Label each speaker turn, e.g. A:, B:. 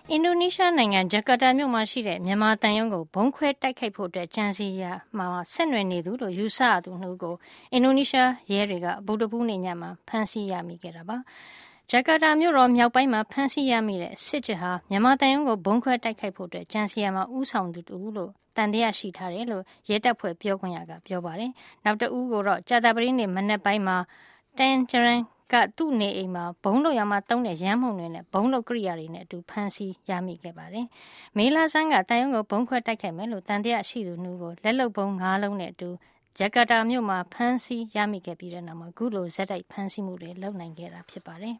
A: အင်ဒိုနီးရှားနိုင်ငံဂျကာတာမြို့မှာရှိတဲ့မြန်မာသံရုံးကိုဗုံးခွဲတိုက်ခိုက်ဖို့ကြံစည်ရာမှာဆက်နွယ်နေသူလို့ယူဆရသူ2ဦးကိုအင်ဒိုနီးရှားရဲတွေကဗုဒ္ဓဟူးနေ့ညမှာဖမ်းဆီးရမိခဲ့တာပါ။ဂျကာတာမြို့တော်မြောက်ပိုင်းမှာဖမ်းဆီးရမိတဲ့စစ်တပ်ဟာမြန်မာသံရုံးကိုဗုံးခွဲတိုက်ခိုက်ဖို့ကြံစည်ရာမှာဦးဆောင်သူတူလို့တန်တရားရှိထားတယ်လို့ရဲတပ်ဖွဲ့ပြောခွင့်ရကပြောပါတယ်။နောက်တဦးကိုတော့ကြာသပတေးနေ့မနက်ပိုင်းမှာတန်ဂျရန်ကသူ့နေအိမ်မှာဘုံလုပ်ရမှာတုံးတဲ့ရမ်းမှုန်တွေနဲ့ဘုံလုပ်ကိရိယာတွေနဲ့အတူဖမ်းဆီးရမိခဲ့ပါတယ်။မေလာဆန်းကတန်ရုံးကိုဘုံခွဲတိုက်ခိုက်မယ်လို့တန်တရားရှိသူ2ကိုလက်လုံဘုံ9လုံးနဲ့အတူဂျကာတာမြို့မှာဖမ်းဆီးရမိခဲ့ပြီးတဲ့နောက်မှာအခုလိုဇက်တိုက်ဖမ်းဆီးမှုတွေလုပ်နိုင်ခဲ့တာဖြစ်ပါတယ်